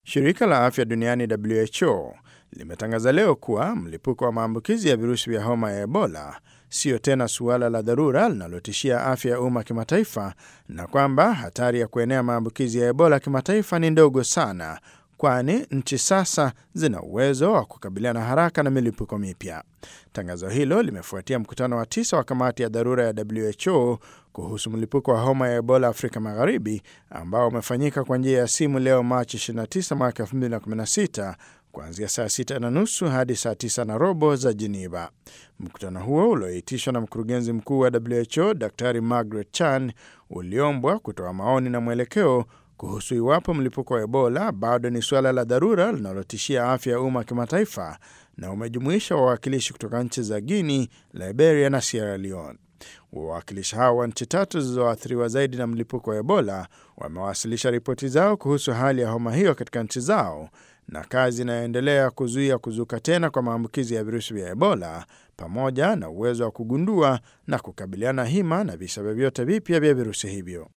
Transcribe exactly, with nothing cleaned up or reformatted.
Shirika la Afya Duniani W H O limetangaza leo kuwa mlipuko wa maambukizi ya virusi vya homa ya Ebola sio tena suala la dharura linalotishia afya ya umma kimataifa, na kwamba hatari ya kuenea maambukizi ya Ebola kimataifa ni ndogo sana, kwani nchi sasa zina uwezo wa kukabiliana haraka na milipuko mipya. Tangazo hilo limefuatia mkutano wa tisa wa kamati ya dharura ya W H O kuhusu mlipuko wa homa ya Ebola Afrika Magharibi, ambao umefanyika kwa njia ya simu leo Machi ishirini na tisa mwaka elfu mbili na kumi na sita kuanzia saa sita na nusu hadi saa tisa na robo za Geneva. Mkutano huo ulioitishwa na mkurugenzi mkuu wa W H O Daktari Margaret Chan uliombwa kutoa maoni na mwelekeo kuhusu iwapo mlipuko wa Ebola bado ni suala la dharura linalotishia afya ya umma kimataifa, na umejumuisha wawakilishi kutoka nchi za Guinea, Liberia na Sierra Leone. Wawakilishi hao wa nchi tatu zilizoathiriwa zaidi na mlipuko wa Ebola wamewasilisha ripoti zao kuhusu hali ya homa hiyo katika nchi zao na kazi inayoendelea kuzuia kuzuka tena kwa maambukizi ya virusi vya Ebola, pamoja na uwezo wa kugundua na kukabiliana hima na visa vyovyote vipya vya virusi hivyo.